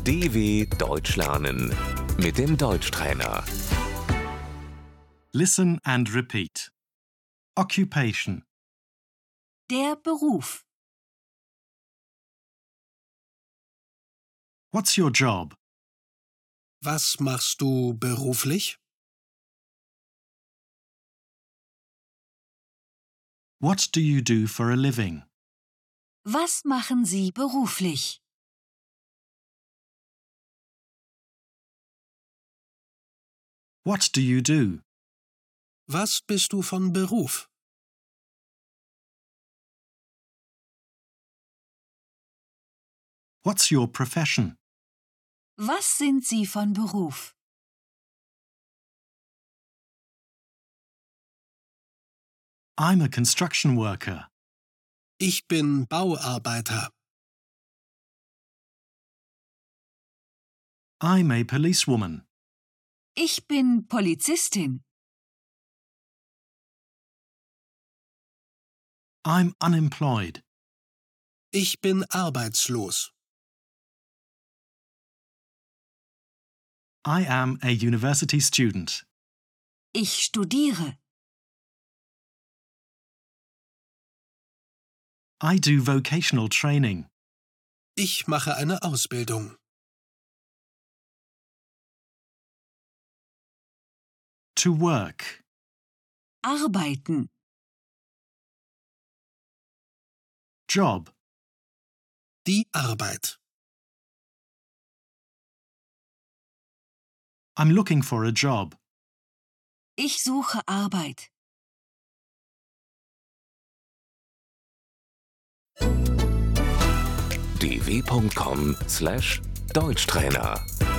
DW Deutsch lernen mit dem Deutschtrainer. Listen and repeat. Occupation. Der Beruf. What's your job? Was machst du beruflich? What do you do for a living? Was machen Sie beruflich? What do you do? Was bist du von Beruf? What's your profession? Was sind Sie von Beruf? I'm a construction worker. Ich bin Bauarbeiter. I'm a policewoman. Ich bin Polizistin. I'm unemployed. Ich bin arbeitslos. I am a university student. Ich studiere. I do vocational training. Ich mache eine Ausbildung. To work. Arbeiten. Job. Die Arbeit. I'm looking for a job. Ich suche Arbeit. dw.com/Deutschtrainer